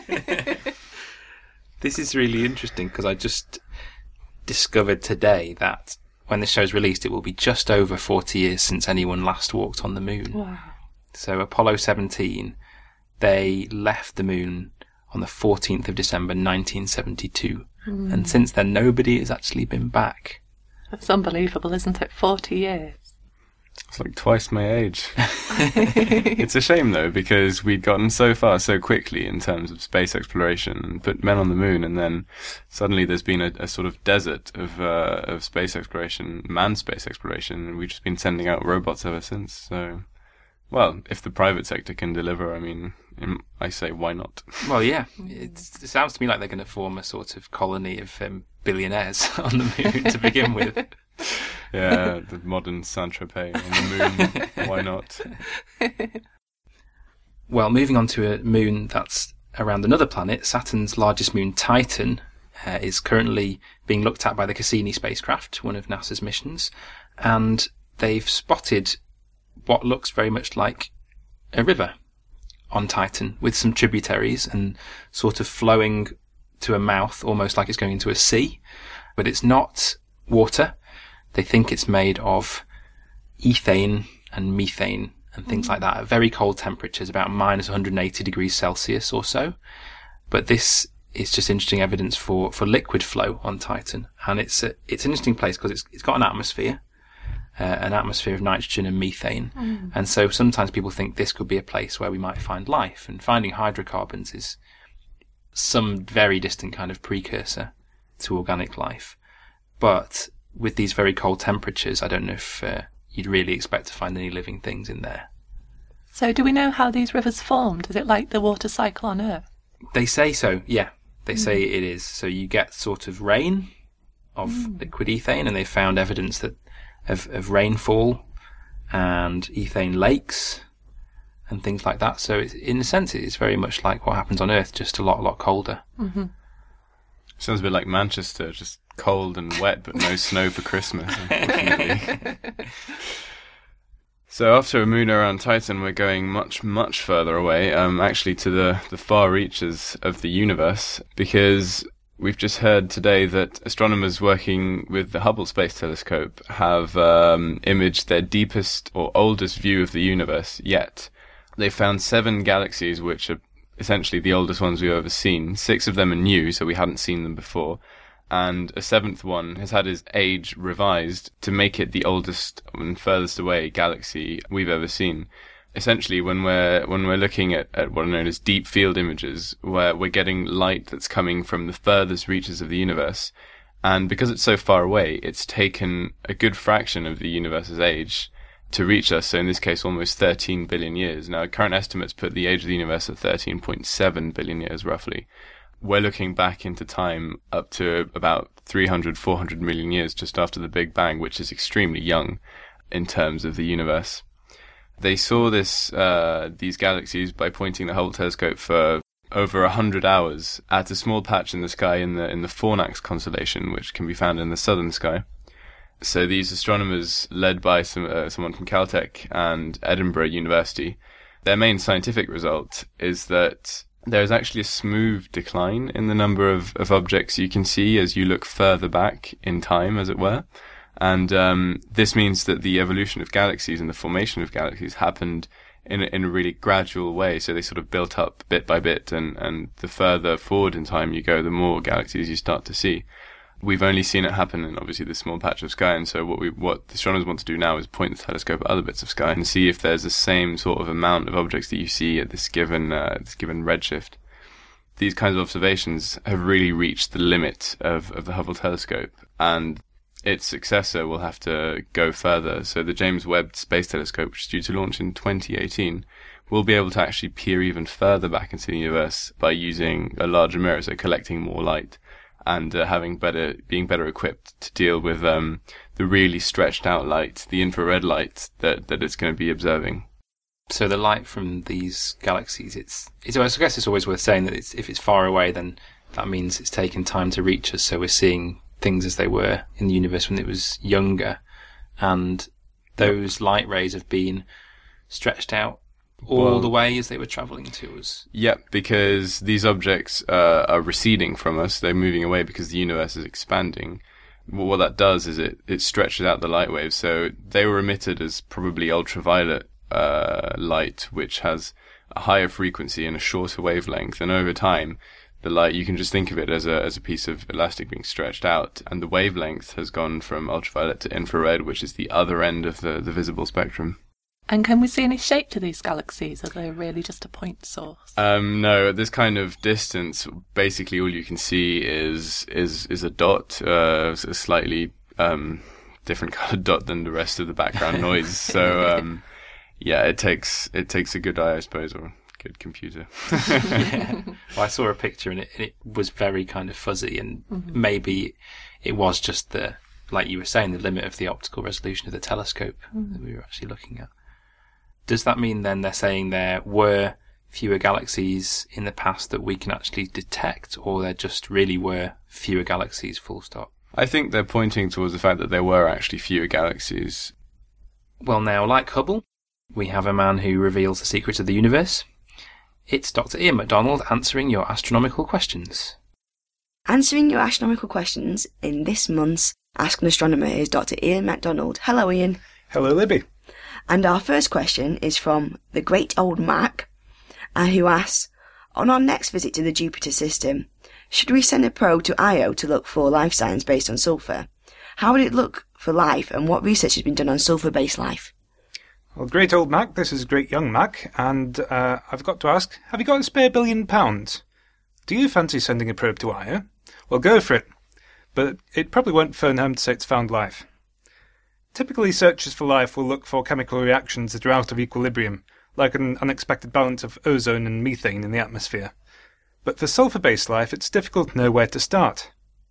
[SPEAKER 1] This is really interesting because I just discovered today that when this show's released, it will be just over forty years since anyone last walked on the moon.
[SPEAKER 3] Wow.
[SPEAKER 1] So Apollo seventeen, they left the moon on the fourteenth of December nineteen seventy-two. Mm. And since then, nobody has actually been back.
[SPEAKER 3] That's unbelievable, isn't it? forty years.
[SPEAKER 2] It's like twice my age. It's a shame, though, because we'd gotten so far so quickly in terms of space exploration and put men on the moon, and then suddenly there's been a, a sort of desert of uh, of space exploration, manned space exploration, and we've just been sending out robots ever since. So, well, if the private sector can deliver, I mean, I say, why not?
[SPEAKER 1] Well, yeah. It's, it sounds to me like they're going to form a sort of colony of um, billionaires on the moon to begin with.
[SPEAKER 2] Yeah, the modern Saint-Tropez on the moon. Why not?
[SPEAKER 1] Well, moving on to a moon that's around another planet, Saturn's largest moon, Titan, uh, is currently being looked at by the Cassini spacecraft, one of NASA's missions, and they've spotted what looks very much like a river on Titan, with some tributaries and sort of flowing to a mouth, almost like it's going into a sea. But it's not water. They think it's made of ethane and methane and things mm. like that at very cold temperatures, about minus one hundred eighty degrees Celsius or so. But this is just interesting evidence for, for liquid flow on Titan. And it's a, it's an interesting place because it's, it's got an atmosphere. Uh, an atmosphere of nitrogen and methane. Mm. And so sometimes people think this could be a place where we might find life, and finding hydrocarbons is some very distant kind of precursor to organic life. But with these very cold temperatures, I don't know if uh, you'd really expect to find any living things in there.
[SPEAKER 3] So do we know how these rivers formed? Is it like the water cycle on Earth?
[SPEAKER 1] They say so, yeah. They say it is. So you get sort of rain of mm. liquid ethane, and they found evidence that of, of rainfall and ethane lakes and things like that. So it's, in a sense, it's very much like what happens on Earth, just a lot, lot colder.
[SPEAKER 3] Mm-hmm.
[SPEAKER 2] Sounds a bit like Manchester, just cold and wet, but no snow for Christmas. So after a moon around Titan, we're going much, much further away, um, actually to the, the far reaches of the universe, because we've just heard today that astronomers working with the Hubble Space Telescope have um, imaged their deepest or oldest view of the universe yet. They found seven galaxies, which are essentially the oldest ones we've ever seen. Six of them are new, so we hadn't seen them before. And a seventh one has had his age revised to make it the oldest and furthest away galaxy we've ever seen. Essentially, when we're when we're looking at, at what are known as deep field images, where we're getting light that's coming from the furthest reaches of the universe, and because it's so far away, it's taken a good fraction of the universe's age to reach us. So in this case, almost thirteen billion years. Now, current estimates put the age of the universe at thirteen point seven billion years, roughly. We're looking back into time up to about three hundred, four hundred million years just after the Big Bang, which is extremely young in terms of the universe. They saw this uh, these galaxies by pointing the Hubble telescope for over a hundred hours at a small patch in the sky in the in the Fornax constellation, which can be found in the southern sky. So these astronomers, led by some uh, someone from Caltech and Edinburgh University, their main scientific result is that there is actually a smooth decline in the number of, of objects you can see as you look further back in time, as it were. And um, this means that the evolution of galaxies and the formation of galaxies happened in a, in a really gradual way. So they sort of built up bit by bit, and, and the further forward in time you go, the more galaxies you start to see. We've only seen it happen in obviously this small patch of sky, and so what we what the astronomers want to do now is point the telescope at other bits of sky and see if there's the same sort of amount of objects that you see at this given uh, this given redshift. These kinds of observations have really reached the limit of, of the Hubble telescope, and its successor will have to go further. So the James Webb Space Telescope, which is due to launch in twenty eighteen, will be able to actually peer even further back into the universe by using a larger mirror, so collecting more light, and uh, having better, being better equipped to deal with um, the really stretched out light, the infrared light that, that it's going to be observing.
[SPEAKER 1] So the light from these galaxies, it's, it's I guess it's always worth saying that it's, if it's far away, then that means it's taken time to reach us. So we're seeing things as they were in the universe when it was younger, and those light rays have been stretched out all well, the way as they were travelling to us.
[SPEAKER 2] Yep, because these objects uh, are receding from us. They're moving away because the universe is expanding. Well, what that does is it, it stretches out the light waves. So they were emitted as probably ultraviolet uh, light, which has a higher frequency and a shorter wavelength. And over time, the light, you can just think of it as a as a piece of elastic being stretched out. And the wavelength has gone from ultraviolet to infrared, which is the other end of the, the visible spectrum.
[SPEAKER 3] And can we see any shape to these galaxies? Are they really just a point source?
[SPEAKER 2] Um, no, at this kind of distance, basically all you can see is is is a dot, uh, a slightly um, different coloured dot than the rest of the background noise. So um, yeah, it takes it takes a good eye, I suppose, or a good computer.
[SPEAKER 1] Yeah. Well, I saw a picture and it, it was very kind of fuzzy, and mm-hmm. maybe it was just the, like you were saying, the limit of the optical resolution of the telescope mm-hmm. that we were actually looking at. Does that mean then they're saying there were fewer galaxies in the past that we can actually detect, or there just really were fewer galaxies, full stop?
[SPEAKER 2] I think they're pointing towards the fact that there were actually fewer galaxies.
[SPEAKER 1] Well, now, like Hubble, we have a man who reveals the secrets of the universe. It's Doctor Ian MacDonald answering your astronomical questions.
[SPEAKER 6] Answering your astronomical questions in this month's Ask an Astronomer is Doctor Ian MacDonald. Hello, Ian.
[SPEAKER 7] Hello, Libby.
[SPEAKER 6] And our first question is from the Great Old Mac, uh, who asks, on our next visit to the Jupiter system, should we send a probe to Io to look for life signs based on sulfur? How would it look for life, and what research has been done on sulfur-based life?
[SPEAKER 7] Well, Great Old Mac, this is Great Young Mac, and uh, I've got to ask, have you got a spare billion pounds? Do you fancy sending a probe to Io? Well, go for it. but it probably won't phone home to say it's found life. Typically, searchers for life will look for chemical reactions that are out of equilibrium, like an unexpected balance of ozone and methane in the atmosphere. But for sulfur-based life, it's difficult to know where to start.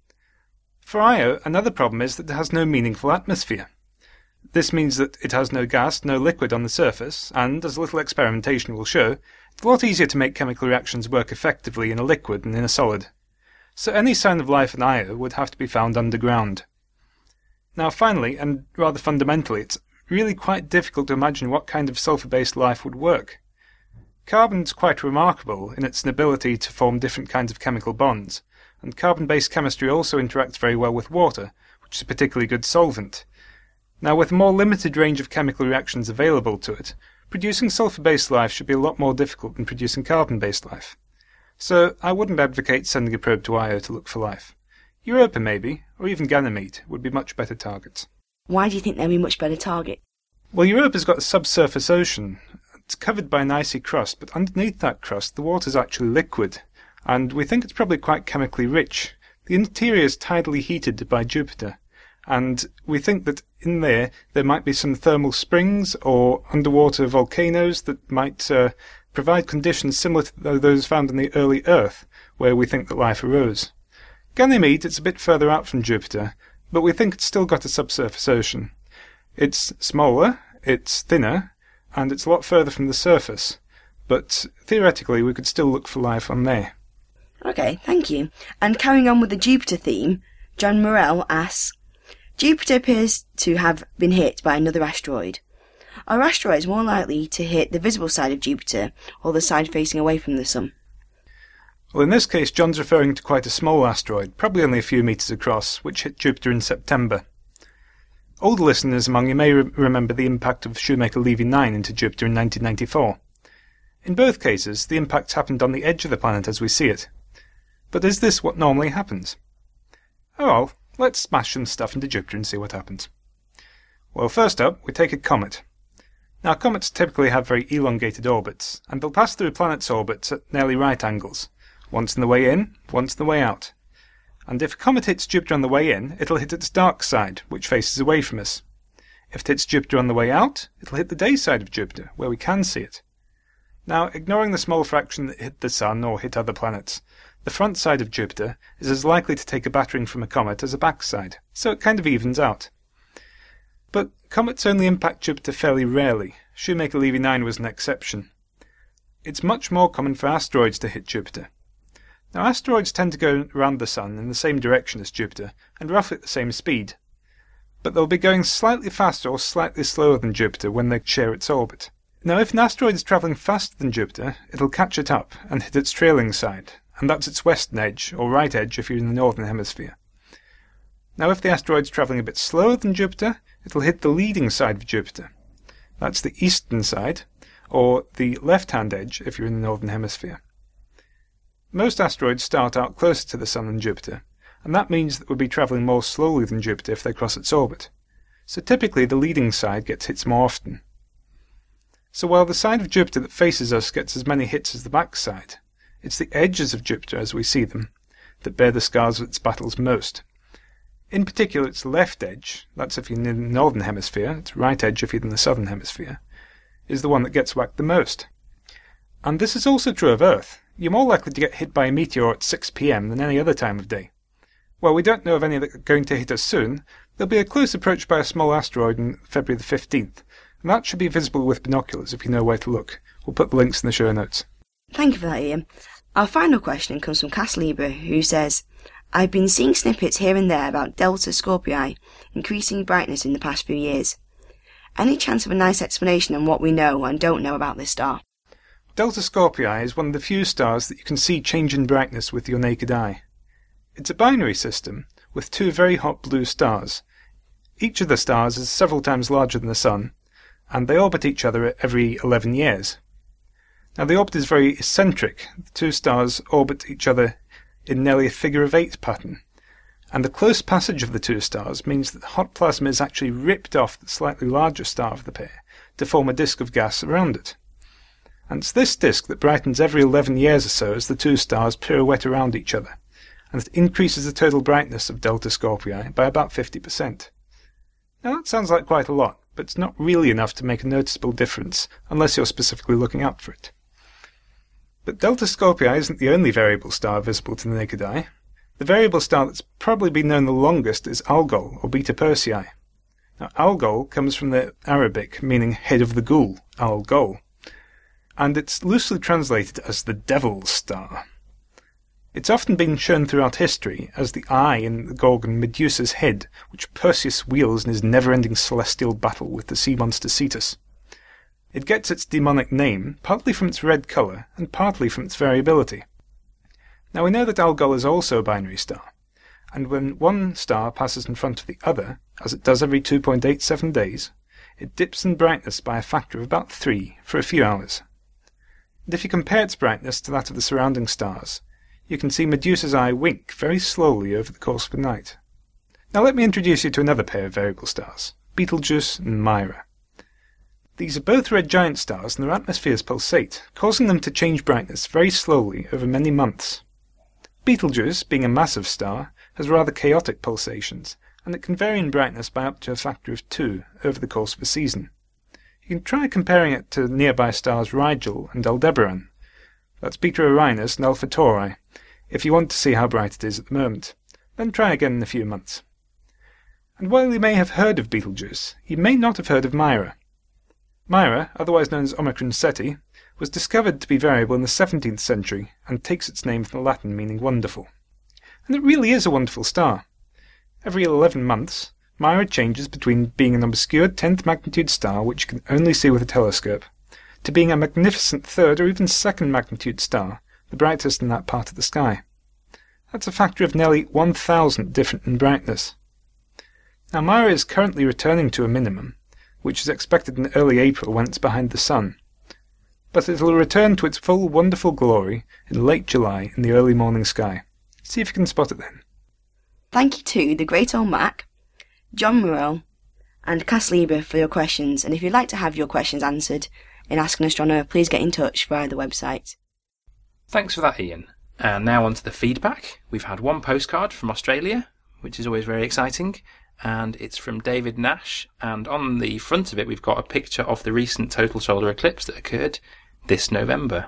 [SPEAKER 7] For Io, another problem is that it has no meaningful atmosphere. This means that it has no gas, no liquid on the surface, and, as a little experimentation will show, it's a lot easier to make chemical reactions work effectively in a liquid than in a solid. So any sign of life in Io would have to be found underground. Now finally, and rather fundamentally, it's really quite difficult to imagine what kind of sulfur-based life would work. Carbon's quite remarkable in its ability to form different kinds of chemical bonds, and carbon-based chemistry also interacts very well with water, which is a particularly good solvent. Now, with a more limited range of chemical reactions available to it, producing sulfur-based life should be a lot more difficult than producing carbon-based life. So I wouldn't advocate sending a probe to Io to look for life. Europa maybe, or even Ganymede, would be much better targets.
[SPEAKER 6] Why do you think they'd be much better target?
[SPEAKER 7] Well, Europa's got a subsurface ocean. It's covered by an icy crust, but underneath that crust the water's actually liquid, and we think it's probably quite chemically rich. The interior is tidally heated by Jupiter, and we think that in there there might be some thermal springs or underwater volcanoes that might uh, provide conditions similar to those found in the early Earth, where we think that life arose. Ganymede, it's a bit further out from Jupiter, but we think it's still got a subsurface ocean. It's smaller, it's thinner, and it's a lot further from the surface, but theoretically we could still look for life on there.
[SPEAKER 6] Okay, thank you. And carrying on with the Jupiter theme, John Morell asks, Jupiter appears to have been hit by another asteroid. Are asteroids more likely to hit the visible side of Jupiter or the side facing away from the Sun?
[SPEAKER 7] Well, in this case, John's referring to quite a small asteroid, probably only a few metres across, which hit Jupiter in September. Older listeners among you may re- remember the impact of Shoemaker-Levy nine into Jupiter in nineteen ninety-four. In both cases, the impact happened on the edge of the planet as we see it. But is this what normally happens? Oh well, let's smash some stuff into Jupiter and see what happens. Well, first up, we take a comet. Now, comets typically have very elongated orbits, and they'll pass through planets' orbits at nearly right angles, once on the way in, once on the way out. And if a comet hits Jupiter on the way in, it'll hit its dark side, which faces away from us. If it hits Jupiter on the way out, it'll hit the day side of Jupiter, where we can see it. Now, ignoring the small fraction that hit the Sun or hit other planets, the front side of Jupiter is as likely to take a battering from a comet as a back side, so it kind of evens out. But comets only impact Jupiter fairly rarely. Shoemaker-Levy nine was an exception. It's much more common for asteroids to hit Jupiter. Now, asteroids tend to go around the Sun in the same direction as Jupiter, and roughly at the same speed. But they'll be going slightly faster or slightly slower than Jupiter when they share its orbit. Now, if an asteroid is travelling faster than Jupiter, it'll catch it up and hit its trailing side, and that's its western edge, or right edge if you're in the northern hemisphere. Now, if the asteroid's travelling a bit slower than Jupiter, it'll hit the leading side of Jupiter. That's the eastern side, or the left-hand edge if you're in the northern hemisphere. Most asteroids start out closer to the Sun than Jupiter, and that means that we'll be travelling more slowly than Jupiter if they cross its orbit. So typically the leading side gets hits more often. So while the side of Jupiter that faces us gets as many hits as the back side, it's the edges of Jupiter as we see them that bear the scars of its battles most. In particular, its left edge, that's if you're in the northern hemisphere, its right edge if you're in the southern hemisphere, is the one that gets whacked the most. And this is also true of Earth. You're more likely to get hit by a meteor at six p.m. than any other time of day. While we don't know of any that are going to hit us soon, there'll be a close approach by a small asteroid on February the fifteenth, and that should be visible with binoculars if you know where to look. We'll put the links in the show notes.
[SPEAKER 6] Thank you for that, Ian. Our final question comes from Cass Lieber, who says, I've been seeing snippets here and there about Delta Scorpii increasing in brightness in the past few years. Any chance of a nice explanation on what we know and don't know about this star?
[SPEAKER 7] Delta Scorpii is one of the few stars that you can see change in brightness with your naked eye. It's a binary system with two very hot blue stars. Each of the stars is several times larger than the Sun, and they orbit each other every eleven years. Now the orbit is very eccentric. The two stars orbit each other in nearly a figure of eight pattern, and the close passage of the two stars means that hot plasma is actually ripped off the slightly larger star of the pair to form a disk of gas around it. And it's this disk that brightens every eleven years or so as the two stars pirouette around each other, and it increases the total brightness of Delta Scorpii by about fifty percent. Now that sounds like quite a lot, but it's not really enough to make a noticeable difference unless you're specifically looking out for it. But Delta Scorpii isn't the only variable star visible to the naked eye. The variable star that's probably been known the longest is Algol, or Beta Persei. Now, Algol comes from the Arabic, meaning head of the ghoul, Al-Gol, and it's loosely translated as the Devil's Star. It's often been shown throughout history as the eye in the Gorgon Medusa's head, which Perseus wields in his never-ending celestial battle with the sea monster Cetus. It gets its demonic name partly from its red colour and partly from its variability. Now we know that Algol is also a binary star, and when one star passes in front of the other, as it does every two point eight seven days, it dips in brightness by a factor of about three for a few hours. And if you compare its brightness to that of the surrounding stars, you can see Medusa's eye wink very slowly over the course of a night. Now let me introduce you to another pair of variable stars, Betelgeuse and Mira. These are both red giant stars and their atmospheres pulsate, causing them to change brightness very slowly over many months. Betelgeuse, being a massive star, has rather chaotic pulsations, and it can vary in brightness by up to a factor of two over the course of a season. You can try comparing it to nearby stars Rigel and Aldebaran. That's Beta Orionis and Alpha Tauri, if you want to see how bright it is at the moment. Then try again in a few months. And while you may have heard of Betelgeuse, you may not have heard of Mira. Mira, otherwise known as Omicron Ceti, was discovered to be variable in the seventeenth century and takes its name from the Latin meaning wonderful. And it really is a wonderful star. Every eleven months, Mira changes between being an obscure tenth magnitude star which you can only see with a telescope, to being a magnificent third or even second magnitude star, the brightest in that part of the sky. That's a factor of nearly one thousand different in brightness. Now Mira is currently returning to a minimum, which is expected in early April when it's behind the Sun. But it will return to its full wonderful glory in late July in the early morning sky. See if you can spot it then.
[SPEAKER 6] Thank you to the Great Old Mac, John Murrell, and Cass Lieber for your questions, and if you'd like to have your questions answered in Ask an Astronomer, please get in touch via the website.
[SPEAKER 1] Thanks for that, Ian. And now on to the feedback. We've had one postcard from Australia, which is always very exciting, and it's from David Nash, and on the front of it we've got a picture of the recent total solar eclipse that occurred this November.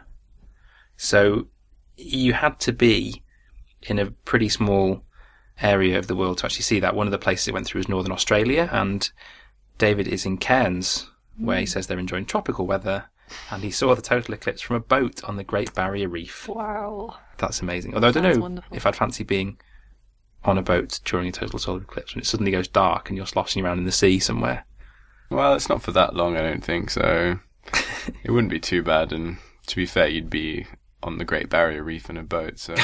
[SPEAKER 1] So you had to be in a pretty small area of the world to actually see that. One of the places it went through was Northern Australia, and David is in Cairns, where he says they're enjoying tropical weather, and he saw the total eclipse from a boat on the Great Barrier Reef.
[SPEAKER 3] Wow.
[SPEAKER 1] That's amazing. Although I don't
[SPEAKER 3] Sounds
[SPEAKER 1] know
[SPEAKER 3] wonderful.
[SPEAKER 1] if I'd fancy being on a boat during a total solar eclipse when it suddenly goes dark and you're sloshing around in the sea somewhere.
[SPEAKER 2] Well, it's not for that long, I don't think, so it wouldn't be too bad, and to be fair, you'd be on the Great Barrier Reef in a boat, so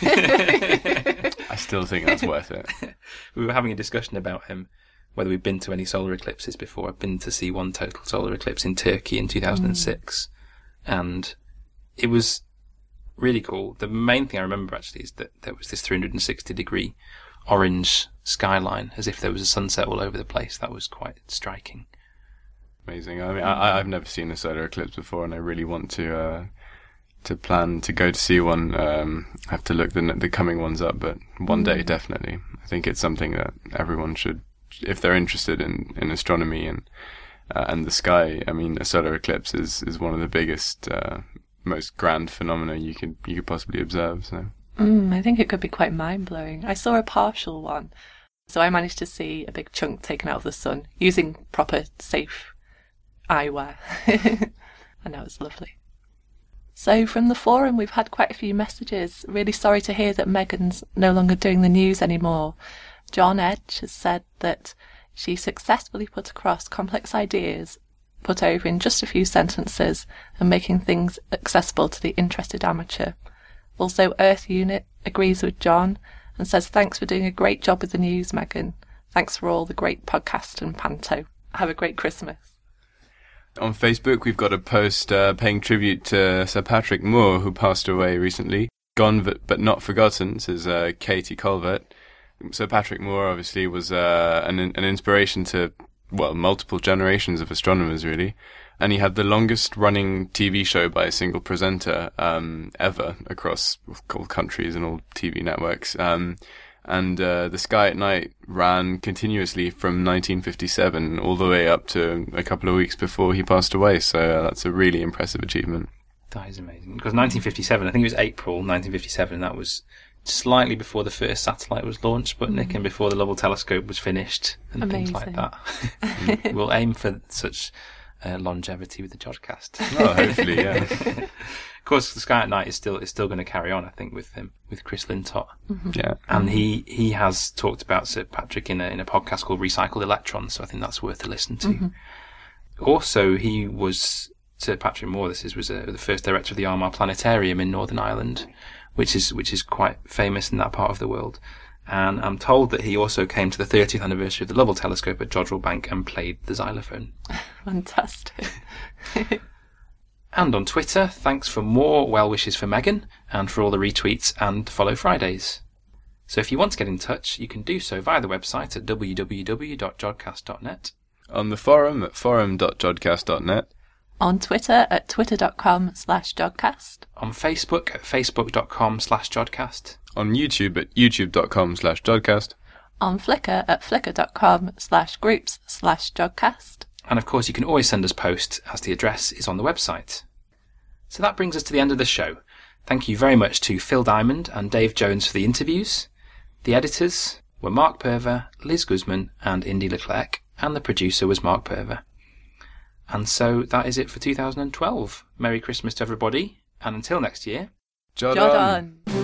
[SPEAKER 2] I still think that's worth it.
[SPEAKER 1] We were having a discussion about um, whether we'd been to any solar eclipses before. I've been to see one total solar eclipse in Turkey in two thousand six, mm. and it was really cool. The main thing I remember actually is that there was this three hundred sixty degree orange skyline, as if there was a sunset all over the place. That was quite striking.
[SPEAKER 2] Amazing. I mean, I, I've never seen a solar eclipse before, and I really want to uh, to plan to go to see one. Um, I have to look the the coming ones up, but one day definitely. I think it's something that everyone should, if they're interested in, in astronomy and uh, and the sky. I mean, a solar eclipse is, is one of the biggest, uh, most grand phenomena you could you could possibly observe. So.
[SPEAKER 3] Mm, I think it could be quite mind-blowing. I saw a partial one, so I managed to see a big chunk taken out of the sun using proper, safe eyewear, and that was lovely. So from the forum we've had quite a few messages. Really sorry to hear that Megan's no longer doing the news anymore. John Edge has said that she successfully put across complex ideas, put over in just a few sentences, and making things accessible to the interested amateur. Also, Earth Unit agrees with John and says thanks for doing a great job with the news, Megan. Thanks for all the great podcast and panto. Have a great Christmas.
[SPEAKER 2] On Facebook, we've got a post uh, paying tribute to Sir Patrick Moore, who passed away recently. Gone but, but not forgotten, says uh, Katie Colvert. Sir Patrick Moore obviously was uh, an, an inspiration to well, multiple generations of astronomers, really. And he had the longest running T V show by a single presenter um, ever across all countries and all T V networks. Um, and uh, The Sky at Night ran continuously from nineteen fifty-seven all the way up to a couple of weeks before he passed away. So uh, that's a really impressive achievement.
[SPEAKER 1] That is amazing. Because nineteen fifty-seven, I think it was April nineteen fifty-seven, and that was slightly before the first satellite was launched, but Nick, and before the Lovell telescope was finished and
[SPEAKER 3] Amazing.
[SPEAKER 1] things like that. We'll aim for such uh, longevity with the Jodcast.
[SPEAKER 2] Oh, hopefully, yeah.
[SPEAKER 1] Of course, The Sky at Night is still is still going to carry on, I think, with him, with Chris Lintott.
[SPEAKER 3] Mm-hmm.
[SPEAKER 2] Yeah.
[SPEAKER 1] And he, he has talked about Sir Patrick in a, in a podcast called Recycled Electrons, so I think that's worth a listen to.
[SPEAKER 3] Mm-hmm.
[SPEAKER 1] Also, he was, Sir Patrick Moore, this is, was a, the first director of the Armagh Planetarium in Northern Ireland, which is which is quite famous in that part of the world. And I'm told that he also came to the thirtieth anniversary of the Lovell telescope at Jodrell Bank and played the xylophone.
[SPEAKER 3] Fantastic.
[SPEAKER 1] And on Twitter, thanks for more well wishes for Megan and for all the retweets and Follow Fridays. So if you want to get in touch, you can do so via the website at w w w dot jodcast dot net.
[SPEAKER 2] On the forum at forum dot jodcast dot net.
[SPEAKER 3] On Twitter at twitter.com slash Jodcast.
[SPEAKER 1] On Facebook at facebook.com slash Jodcast.
[SPEAKER 2] On YouTube at youtube.com slash Jodcast.
[SPEAKER 3] On Flickr at flickr.com slash groups slash Jodcast.
[SPEAKER 1] And of course, you can always send us posts, as the address is on the website. So that brings us to the end of the show. Thank you very much to Phil Diamond and Dave Jones for the interviews. The editors were Mark Perver, Liz Guzman and Indy Leclerc, and the producer was Mark Perver. And so that is it for two thousand twelve. Merry Christmas to everybody, and until next year,
[SPEAKER 2] Jod
[SPEAKER 3] Jod
[SPEAKER 2] on.
[SPEAKER 3] on.